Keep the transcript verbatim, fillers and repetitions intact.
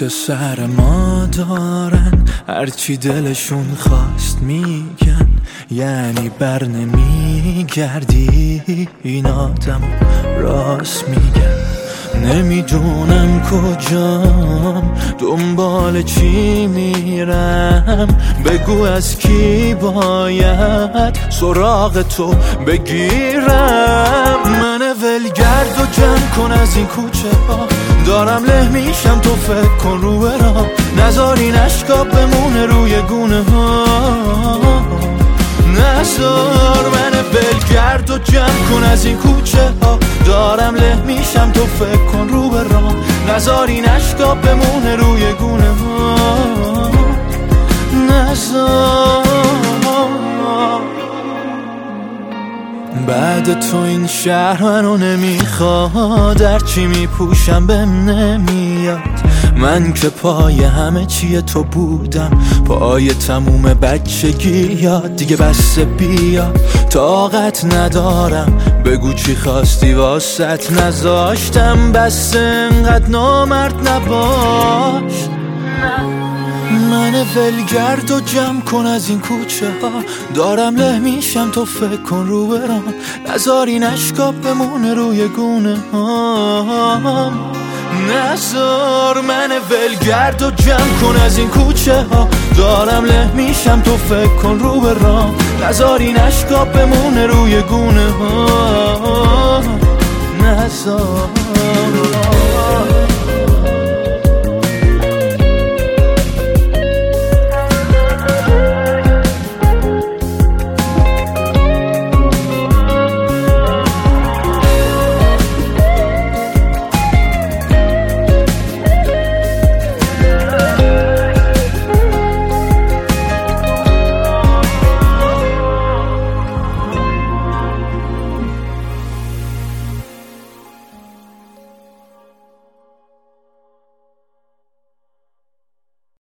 پشت سر ما دارن هرچی دلشون خواست میگن، یعنی بر نمیگردی، این آدم راست میگن. نمیدونم کجام، دنبال چی میرم، بگو از کی باید سراغ تو بگیرم. من ولگرد و جمع کن از این کوچه ها، دارم له میشم تو فکر کن رو برام، نذار این اشکا بمونه روی گونه ها، نذار. من ولگرد و جمع کن از این کوچه ها، دارم له میشم تو فکر کن رو برام، نذار این اشکا بمونه روی گونه ها، نذار. بعد تو این شهر منو نمیخواد، هرچی میپوشم بهم نمیاد. من که پای همه چیه تو بودم، پای تموم بچگی یاد، دیگه بسه بیا، طاقت ندارم، بگو چی خواستی واسط نذاشتم، بس انقدر نامرد نباش. من ولگرد و جمع کن از این کوچه ها، دارم له میشم تو فکر کن رو برام، نذار این اشکا بمونه روی گونه ها، نذار. من ولگرد و جمع کن از این کوچه ها، دارم له میشم تو فکر کن رو برام، نذار این اشکا بمونه روی گونه ها، نذار.